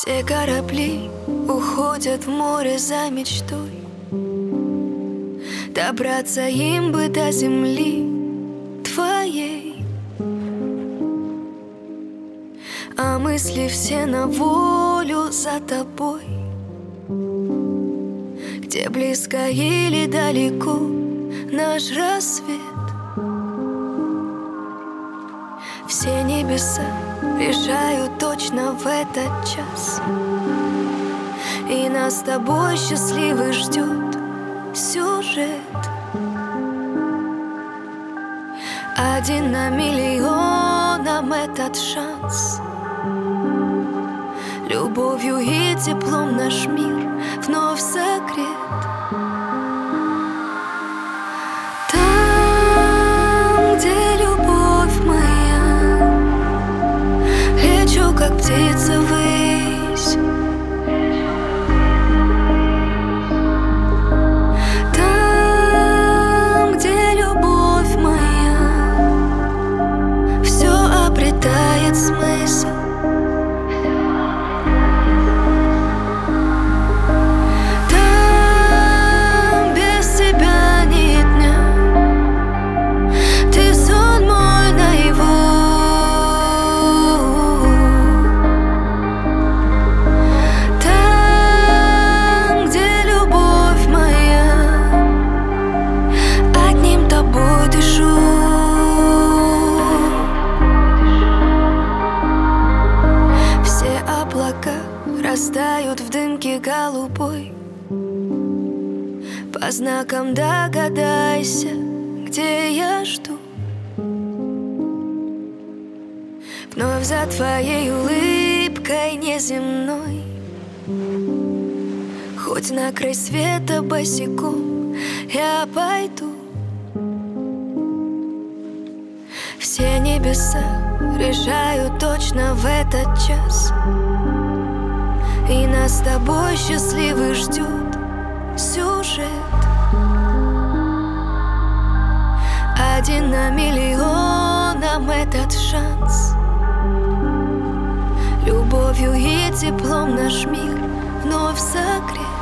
Все корабли уходят в море за мечтой. Добраться им бы до земли твоей. А мысли все на волю за тобой. Где близко или далеко наш рассвет. Все небеса решают точно в этот час. И нас с тобой счастливых ждет сюжет. Один на миллион нам этот шанс. Любовью и теплом наш мир вновь согрет. Там, где любовь моя, лечу, как птица ввысь. Там, где любовь моя, все обретает смысл. Растают в дымке голубой. По знакам догадайся, где я жду. Вновь за твоей улыбкой неземной. Хоть на край света босиком я пойду. Все небеса решают точно в этот час. И нас с тобой счастливых ждет сюжет. Один на миллион нам этот шанс. Любовью и теплом наш мир вновь согрет.